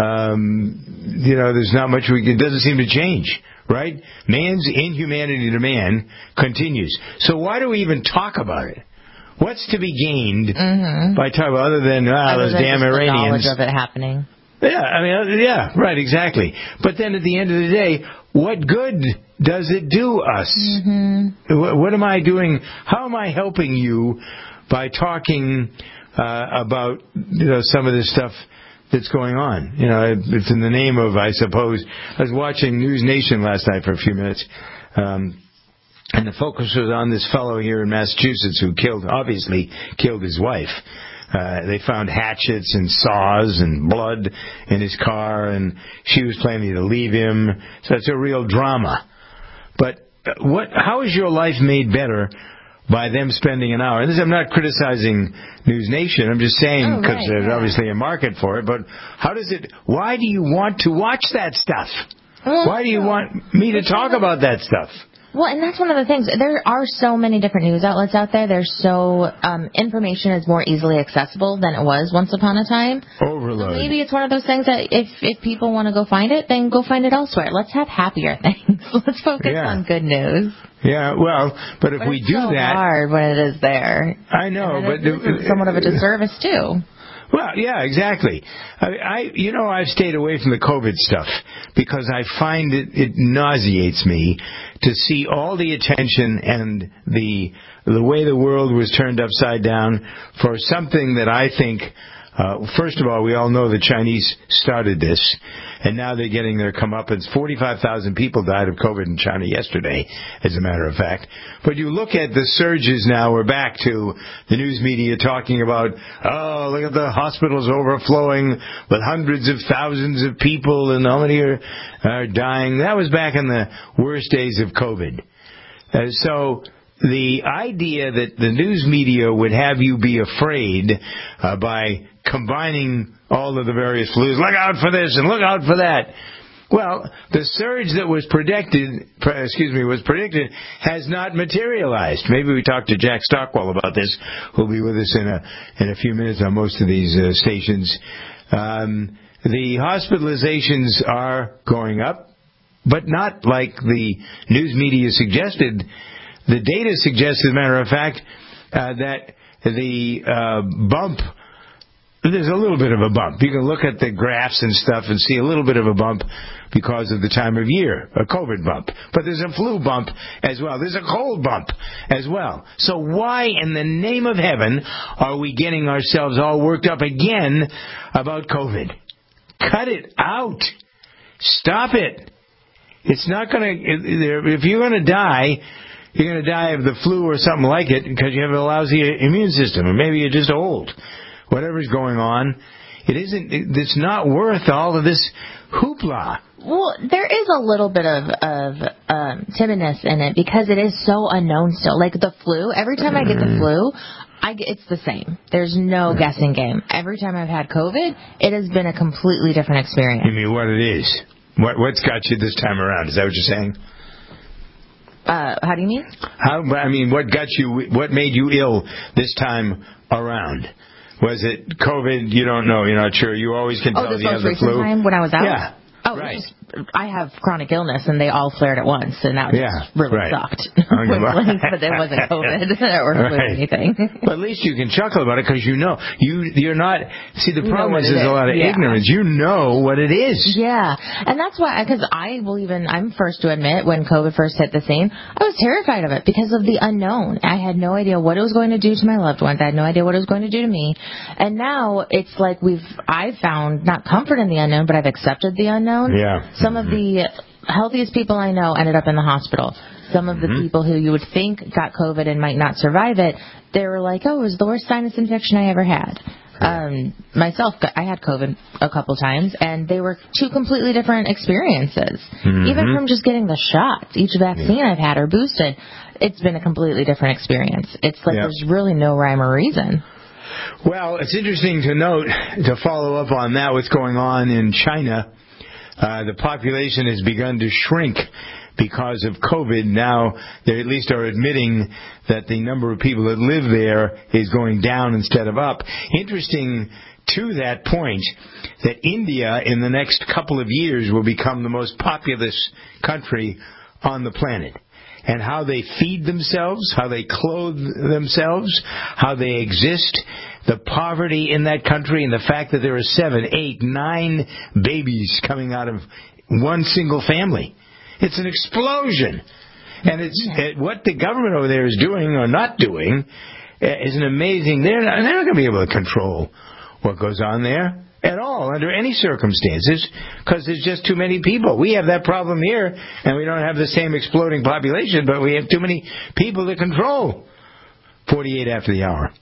B: um, you know there's not much we can. It doesn't seem to change, right? Man's inhumanity to man continues. So why do we even talk about it? What's to be gained mm-hmm. by talking other than ah,
C: other
B: those
C: than
B: damn
C: just
B: Iranians?
C: The knowledge of it happening.
B: Yeah, I mean, yeah, right, exactly. But then at the end of the day, what good does it do us? Mm-hmm. What, what am I doing? How am I helping you by talking uh, about you know some of this stuff that's going on? You know, it's in the name of, I suppose. I was watching News Nation last night for a few minutes, um, and the focus was on this fellow here in Massachusetts who killed, obviously killed his wife. Uh, they found hatchets and saws and blood in his car, and she was planning to leave him. So it's a real drama. But what? How is your life made better by them spending an hour? And this, I'm not criticizing News Nation. I'm just saying because oh, right, there's yeah. obviously a market for it. But how does it? Why do you want to watch that stuff? Well, why do you want me to talk about that stuff?
C: Well, and that's one of the things. There are so many different news outlets out there. There's so um, information is more easily accessible than it was once upon a time.
B: Overload.
C: So maybe it's one of those things that if if people want to go find it, then go find it elsewhere. Let's have happier things. Let's focus yeah. on good news.
B: Yeah, well, but if
C: but
B: we
C: it's
B: do
C: so
B: that,
C: hard when it is there.
B: I know, but
C: it's somewhat of a disservice too.
B: Well, yeah, exactly. I, I, you know, I've stayed away from the COVID stuff because I find it, it nauseates me to see all the attention and the the way the world was turned upside down for something that I think, uh, first of all, we all know the Chinese started this, and now they're getting their comeuppance. forty-five thousand people died of COVID in China yesterday, as a matter of fact. But you look at the surges now, we're back to the news media talking about, oh, look at the hospitals overflowing with hundreds of thousands of people and how many are, are dying. That was back in the worst days of COVID. Uh, so the idea that the news media would have you be afraid uh, by combining all of the various flus, look out for this and look out for that. Well, the surge that was predicted, excuse me, was predicted has not materialized. Maybe we talk to Jack Stockwell about this, who'll be with us in a in a few minutes on most of these uh, stations. Um, the hospitalizations are going up, but not like the news media suggested. The data suggests, as a matter of fact, uh, that the uh, bump, there's a little bit of a bump. You can look at the graphs and stuff and see a little bit of a bump because of the time of year, a COVID bump. But there's a flu bump as well. There's a cold bump as well. So why in the name of heaven are we getting ourselves all worked up again about COVID? Cut it out. Stop it. It's not going to, if you're going to die, you're going to die of the flu or something like it because you have a lousy immune system, or maybe you're just old. Whatever's going on, it isn't. It's not worth all of this hoopla.
C: Well, there is a little bit of of um, timidness in it because it is so unknown still. Like the flu, every time I get the flu, I get, it's the same. There's no guessing game. Every time I've had COVID, it has been a completely different experience.
B: You mean what it is? What what's got you this time around? Is that what you're saying?
C: Uh, how do you mean?
B: How? I mean, what got you? What made you ill this time around? Was it COVID? You don't know. You're not sure. You always can
C: oh,
B: tell
C: this
B: you have
C: most
B: the
C: recent
B: flu.
C: time when I was out?
B: Yeah.
C: Oh, right. Just, I have chronic illness, and they all flared at once, and that
B: yeah,
C: just really
B: right.
C: sucked. But it wasn't COVID or flu or anything.
B: But at least you can chuckle about it because you know. You, you're not... See, the
C: You
B: problem is
C: is.
B: there's a lot of
C: yeah.
B: ignorance. You know what it is.
C: Yeah, and that's why, because I will even, I'm first to admit, when COVID first hit the scene, I was terrified of it because of the unknown. I had no idea what it was going to do to my loved ones. I had no idea what it was going to do to me. And now it's like we've, I've found not comfort in the unknown, but I've accepted the unknown.
B: Yeah.
C: Some of the healthiest people I know ended up in the hospital. Some of the
B: Mm-hmm.
C: people who you would think got COVID and might not survive it, they were like, oh, it was the worst sinus infection I ever had. Um, myself, I had COVID a couple times, and they were two completely different experiences.
B: Mm-hmm.
C: Even from just getting the shots, each vaccine yeah. I've had or boosted, it's been a completely different experience. It's like yeah. there's really no rhyme or reason.
B: Well, it's interesting to note, to follow up on that, what's going on in China. Uh, the population has begun to shrink because of COVID. Now they at least are admitting that the number of people that live there is going down instead of up. Interesting to that point that India in the next couple of years will become the most populous country on the planet. And how they feed themselves, how they clothe themselves, how they exist, the poverty in that country, and the fact that there are seven, eight, nine babies coming out of one single family. It's an explosion. And it's it, what the government over there is doing or not doing is an amazing... They're not, they're not going to be able to control what goes on there at all, under any circumstances, because there's just too many people. We have that problem here, and we don't have the same exploding population, but we have too many people to control. forty-eight after the hour.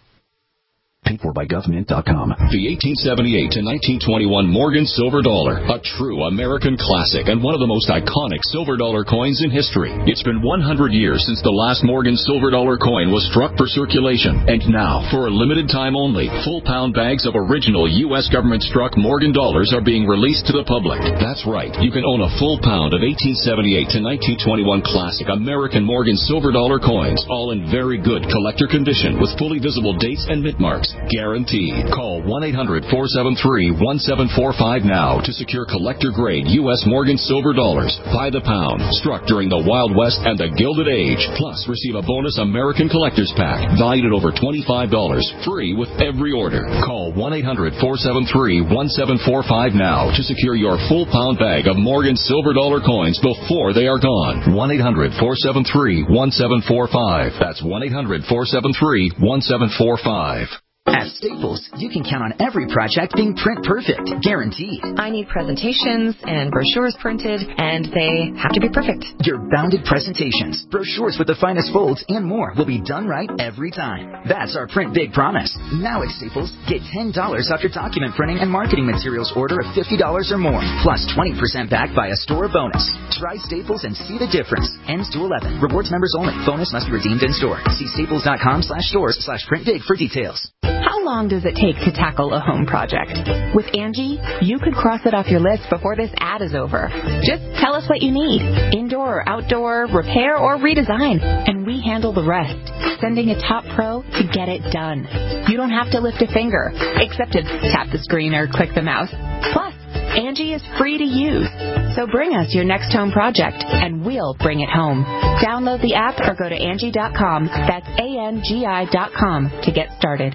D: Paid for by government dot com.
A: The eighteen seventy-eight to nineteen twenty-one Morgan Silver Dollar, a true American classic and one of the most iconic silver dollar coins in history. It's been one hundred years since the last Morgan Silver Dollar coin was struck for circulation, and now, for a limited time only, full pound bags of original U S government-struck Morgan dollars are being released to the public. That's right, you can own a full pound of eighteen seventy-eight to nineteen twenty-one classic American Morgan Silver Dollar coins, all in very good collector condition with fully visible dates and mint marks. Guaranteed. Call one eight hundred four seven three one seven four five now to secure collector-grade U S Morgan Silver Dollars by the pound, struck during the Wild West and the Gilded Age. Plus, receive a bonus American Collector's Pack valued at over twenty-five dollars, free with every order. Call one eight hundred four seven three one seven four five now to secure your full pound bag of Morgan Silver Dollar coins before they are gone. one eight hundred four seven three one seven four five. That's one eight hundred four seven three one seven four five.
E: At Staples, you can count on every project being print perfect, guaranteed.
V: I need presentations and brochures printed, and they have to be perfect.
E: Your bounded presentations, brochures with the finest folds, and more will be done right every time. That's our Print Big promise. Now at Staples, get ten dollars off your document printing and marketing materials order of fifty dollars or more, plus twenty percent back by a store bonus. Try Staples and see the difference. Ends to eleven. Rewards members only. Bonus must be redeemed in store. See staples.com slash stores slash print big for details.
V: How long does it take to tackle a home project? With Angie, you could cross it off your list before this ad is over. Just tell us what you need. Indoor or outdoor, repair or redesign. And we handle the rest, sending a top pro to get it done. You don't have to lift a finger, except to tap the screen or click the mouse. Plus, Angie is free to use. So bring us your next home project, and we'll bring it home. Download the app or go to Angie dot com. That's A N G I dot com to get started.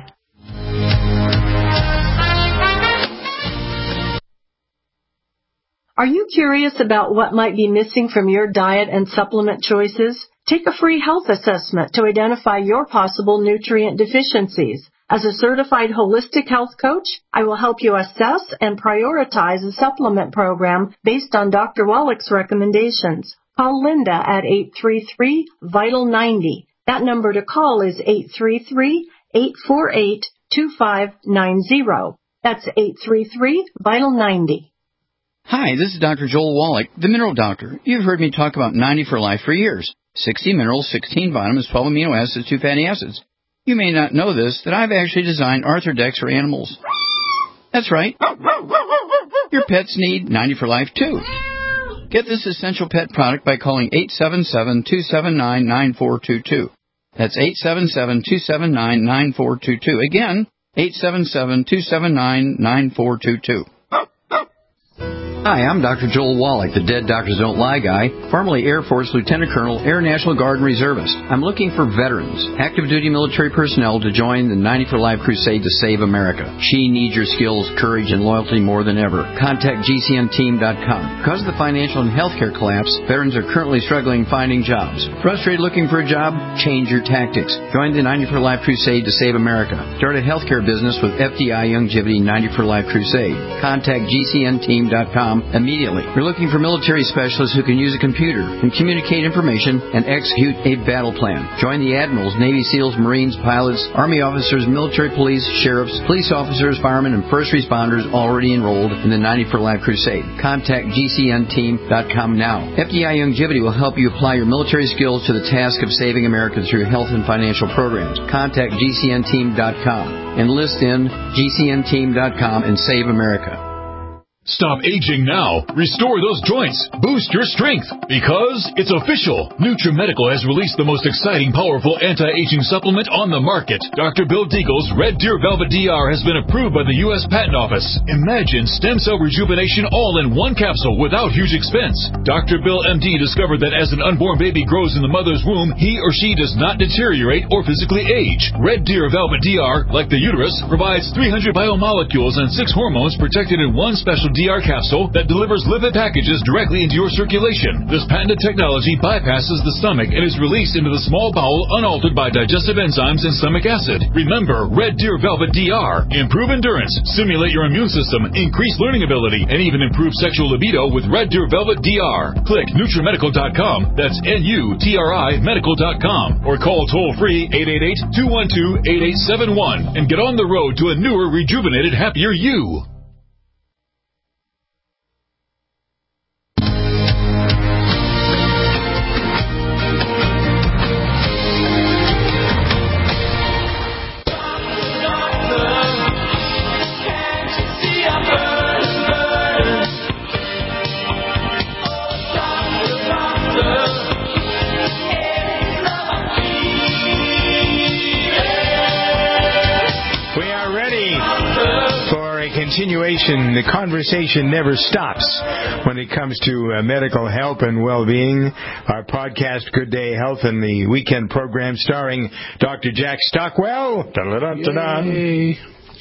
W: Are you curious about what might be missing from your diet and supplement choices? Take a free health assessment to identify your possible nutrient deficiencies. As a certified holistic health coach, I will help you assess and prioritize a supplement program based on Doctor Wallach's recommendations. Call Linda at eight three three, vital ninety. That number to call is eight three three, eight four eight, two five nine zero. That's eight three three, vital ninety.
X: Hi, this is Doctor Joel Wallach, the Mineral Doctor. You've heard me talk about ninety for Life for years. sixty minerals, sixteen vitamins, twelve amino acids, two fatty acids. You may not know this, that I've actually designed Arthrodex for animals. That's right. Your pets need ninety for Life, too. Get this essential pet product by calling eight seven seven, two seven nine, nine four two two. That's eight seven seven, two seven nine, nine four two two. Again, eight seven seven, two seven nine, nine four two two. Hi, I'm Doctor Joel Wallach, the Dead Doctors Don't Lie guy, formerly Air Force Lieutenant Colonel, Air National Guard and Reservist. I'm looking for veterans, active duty military personnel to join the ninety for Life crusade to save America. She needs your skills, courage, and loyalty more than ever. Contact G C N team dot com. Because of the financial and healthcare collapse, veterans are currently struggling finding jobs. Frustrated looking for a job? Change your tactics. Join the ninety for Life crusade to save America. Start a healthcare business with F D I Youngevity ninety for Life crusade. Contact G C N team dot com immediately. We're looking for military specialists who can use a computer and communicate information and execute a battle plan. Join the admirals, Navy SEALs, Marines, pilots, Army officers, military police, sheriffs, police officers, firemen, and first responders already enrolled in the ninety for Life crusade. Contact G C N team dot com now. F D I Youngevity will help you apply your military skills to the task of saving America through health and financial programs. Contact G C N team dot com. Enlist in G C N team dot com and save America.
I: Stop aging now. Restore those joints. Boost your strength. Because it's official. NutriMedical has released the most exciting, powerful anti-aging supplement on the market. Doctor Bill Deagle's Red Deer Velvet D R has been approved by the U S Patent Office. Imagine stem cell rejuvenation all in one capsule without huge expense. Doctor Bill M D discovered that as an unborn baby grows in the mother's womb, he or she does not deteriorate or physically age. Red Deer Velvet D R, like the uterus, provides three hundred biomolecules and six hormones protected in one special D R capsule that delivers lipid packages directly into your circulation. This patented technology bypasses the stomach and is released into the small bowel unaltered by digestive enzymes and stomach acid. Remember, Red Deer Velvet D R. Improve endurance, stimulate your immune system, increase learning ability, and even improve sexual libido with Red Deer Velvet D R. Click NutriMedical dot com. That's N U T R I medical dot com. Or call toll-free eight eight eight, two one two, eight eight seven one and get on the road to a newer, rejuvenated, happier you.
B: Continuation, the conversation never stops when it comes to uh, medical health and well-being. Our podcast, Good Day Health, and the weekend program starring Doctor Jack Stockwell. Da-da-da-da-da.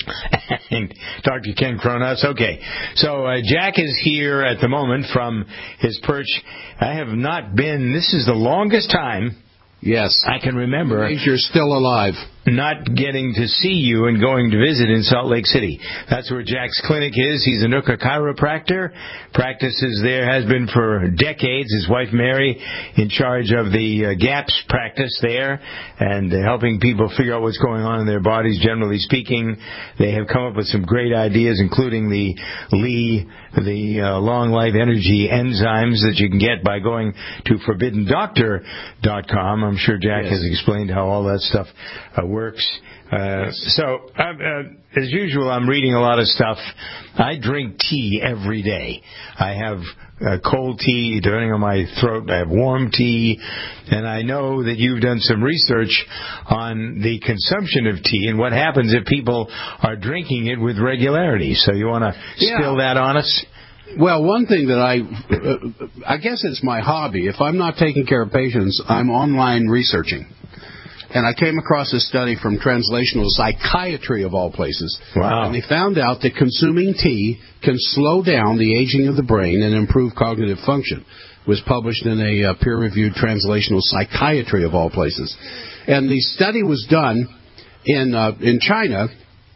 B: And Doctor Ken Kronos. Okay, so uh, Jack is here at the moment from his perch. I have not been, this is the longest time
F: Yes.
B: I can remember.
F: You're still alive.
B: Not getting to see you and going to visit in Salt Lake City. That's where Jack's clinic is. He's a Nooka chiropractor. Practices there, has been for decades. His wife Mary in charge of the uh, GAPS practice there and uh, helping people figure out what's going on in their bodies, generally speaking. They have come up with some great ideas, including the Lee, the uh, long life energy enzymes that you can get by going to forbidden doctor dot com. I'm sure Jack yes. has explained how all that stuff uh, works. Uh, so, uh, uh, as usual, I'm reading a lot of stuff. I drink tea every day. I have uh, cold tea, depending on my throat. I have warm tea. And I know that you've done some research on the consumption of tea and what happens if people are drinking it with regularity. So you want to
F: yeah.
B: spill that on us?
F: Well, one thing that I, uh, I guess it's my hobby. If I'm not taking care of patients, I'm online researching. And I came across a study from Translational Psychiatry, of all places.
B: Wow.
F: And they found out that consuming tea can slow down the aging of the brain and improve cognitive function. It was published in a uh, peer-reviewed Translational Psychiatry, of all places. And the study was done in uh, in China,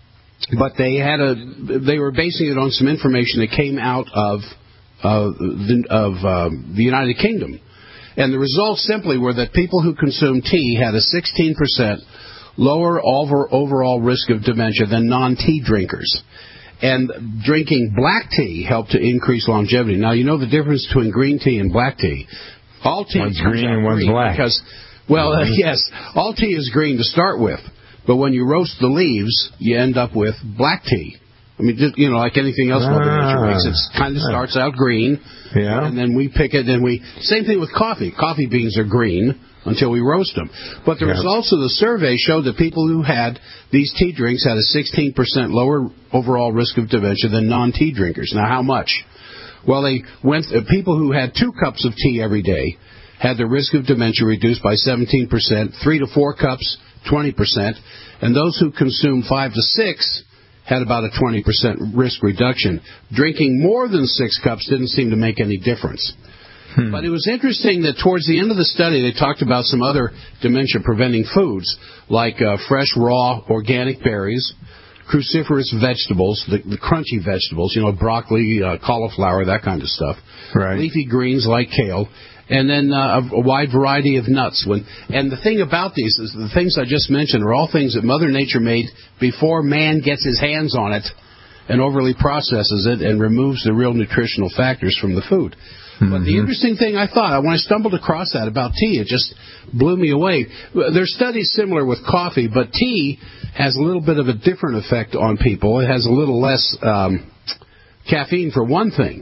F: but they had a they were basing it on some information that came out of uh, the, of uh, the United Kingdom. And the results simply were that people who consumed tea had a sixteen percent lower over, overall risk of dementia than non-tea drinkers. And drinking black tea helped to increase longevity. Now, you know the difference between green tea and black tea. All tea
B: one's green and one's
F: green
B: black.
F: Because, well, uh, yes, all tea is green to start with. But when you roast the leaves, you end up with black tea. I mean, just, you know, like anything else Mother ah. Nature makes, it kind of starts out green,
B: yeah.
F: and then we pick it, and we... Same thing with coffee. Coffee beans are green, until we roast them. But the
B: Yes.
F: results of the survey showed that people who had these tea drinks had a sixteen percent lower overall risk of dementia than non-tea drinkers. Now, how much? Well, they went. Uh, people who had two cups of tea every day had the risk of dementia reduced by seventeen percent, three to four cups, twenty percent, and those who consumed five to six had about a twenty percent risk reduction. Drinking more than six cups didn't seem to make any difference. Hmm. But it was interesting that towards the end of the study, they talked about some other dementia-preventing foods, like uh, fresh, raw, organic berries, cruciferous vegetables, the, the crunchy vegetables, you know, broccoli, uh, cauliflower, that kind of stuff,
B: right.
F: leafy greens like kale, and then uh, a, a wide variety of nuts. When, and the thing about these is the things I just mentioned are all things that Mother Nature made before man gets his hands on it and overly processes it and removes the real nutritional factors from the food. Mm-hmm. But the interesting thing I thought, when I stumbled across that about tea, it just blew me away. There's studies similar with coffee, but tea has a little bit of a different effect on people. It has a little less um, caffeine for one thing.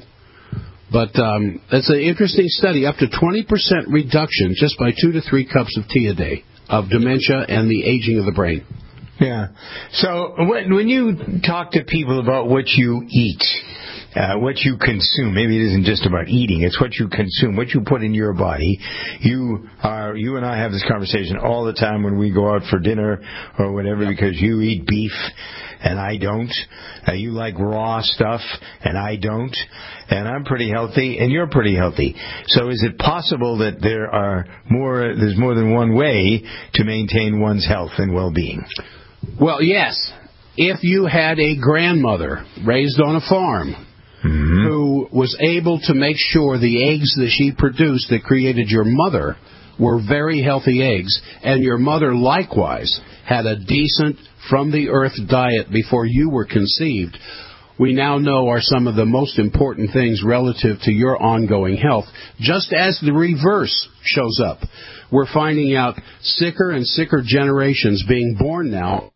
F: But um, it's an interesting study, up to twenty percent reduction just by two to three cups of tea a day of dementia and the aging of the brain.
B: Yeah. So when, when you talk to people about what you eat, uh, what you consume, maybe it isn't just about eating, it's what you consume, what you put in your body. You are, you and I have this conversation all the time when we go out for dinner or whatever, yep. because you eat beef and I don't. Uh, you like raw stuff and I don't. And I'm pretty healthy and you're pretty healthy. So is it possible that there are more, there's more than one way to maintain one's health and well-being?
F: Well, yes. If you had a grandmother raised on a farm mm-hmm. who was able to make sure the eggs that she produced that created your mother were very healthy eggs, and your mother likewise had a decent from-the-earth diet before you were conceived, we now know are some of the most important things relative to your ongoing health, just as the reverse shows up. We're finding out sicker and sicker generations being born now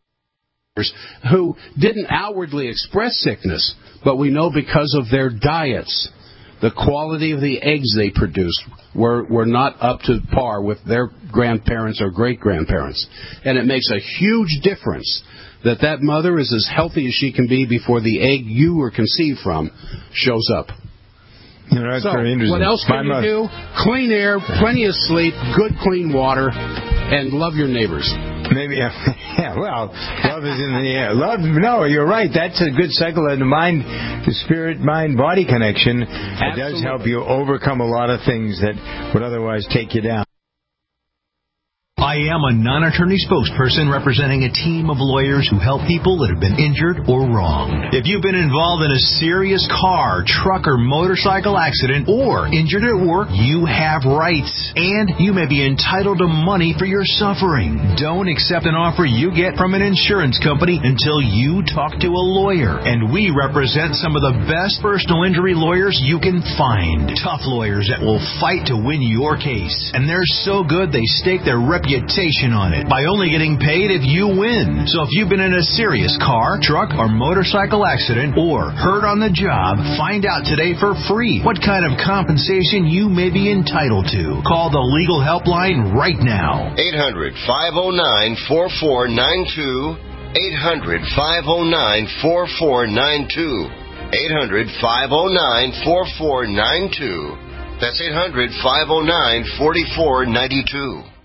F: who didn't outwardly express sickness, but we know because of their diets, the quality of the eggs they produced were, were not up to par with their grandparents or great-grandparents. And it makes a huge difference that that mother is as healthy as she can be before the egg you were conceived from shows up.
B: You know, that's
F: so,
B: very interesting.
F: What else can
B: My
F: you
B: mother.
F: do? Clean air, plenty of sleep, good clean water, and love your neighbors.
B: Maybe, yeah, well, love is in the air. Love, no, you're right. That's a good cycle. And the mind, the spirit, mind, body connection, it does help you overcome a lot of things that would otherwise take you down.
O: I am a non-attorney spokesperson representing a team of lawyers who help people that have been injured or wronged. If you've been involved in a serious car, truck, or motorcycle accident or injured at work, you have rights, and you may be entitled to money for your suffering. Don't accept an offer you get from an insurance company until you talk to a lawyer, and we represent some of the best personal injury lawyers you can find. Tough lawyers that will fight to win your case, and they're so good they stake their reputation on it by only getting paid if you win. So if you've been in a serious car, truck, or motorcycle accident or hurt on the job, find out today for free what kind of compensation you may be entitled to. Call the legal helpline right now.
P: eight hundred, five oh nine, four four nine two. eight hundred, five oh nine, four four nine two. eight hundred, five oh nine, four four nine two. That's eight hundred, five oh nine, four four nine two.